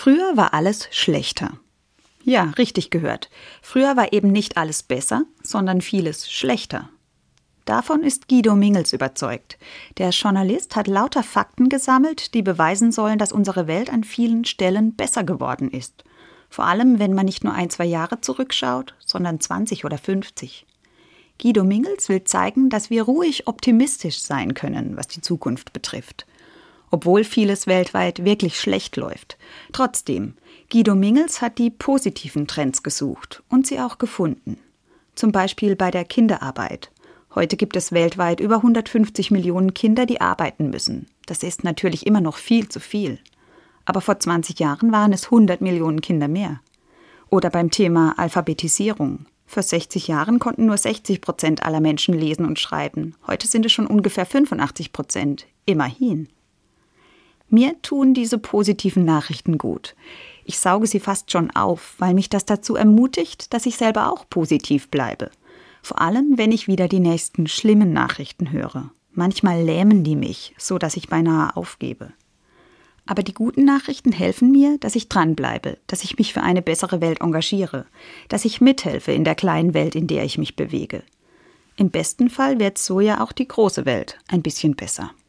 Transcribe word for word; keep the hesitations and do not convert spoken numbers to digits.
Früher war alles schlechter. Ja, richtig gehört. Früher war eben nicht alles besser, sondern vieles schlechter. Davon ist Guido Mingels überzeugt. Der Journalist hat lauter Fakten gesammelt, die beweisen sollen, dass unsere Welt an vielen Stellen besser geworden ist. Vor allem, wenn man nicht nur ein, zwei Jahre zurückschaut, sondern zwanzig oder fünfzig. Guido Mingels will zeigen, dass wir ruhig optimistisch sein können, was die Zukunft betrifft. Obwohl vieles weltweit wirklich schlecht läuft. Trotzdem, Guido Mingels hat die positiven Trends gesucht und sie auch gefunden. Zum Beispiel bei der Kinderarbeit. Heute gibt es weltweit über hundertfünfzig Millionen Kinder, die arbeiten müssen. Das ist natürlich immer noch viel zu viel. Aber vor zwanzig Jahren waren es hundert Millionen Kinder mehr. Oder beim Thema Alphabetisierung. Vor sechzig Jahren konnten nur sechzig Prozent aller Menschen lesen und schreiben. Heute sind es schon ungefähr fünfundachtzig Prozent. Immerhin. Mir tun diese positiven Nachrichten gut. Ich sauge sie fast schon auf, weil mich das dazu ermutigt, dass ich selber auch positiv bleibe. Vor allem, wenn ich wieder die nächsten schlimmen Nachrichten höre. Manchmal lähmen die mich, so dass ich beinahe aufgebe. Aber die guten Nachrichten helfen mir, dass ich dranbleibe, dass ich mich für eine bessere Welt engagiere, dass ich mithelfe in der kleinen Welt, in der ich mich bewege. Im besten Fall wird so ja auch die große Welt ein bisschen besser.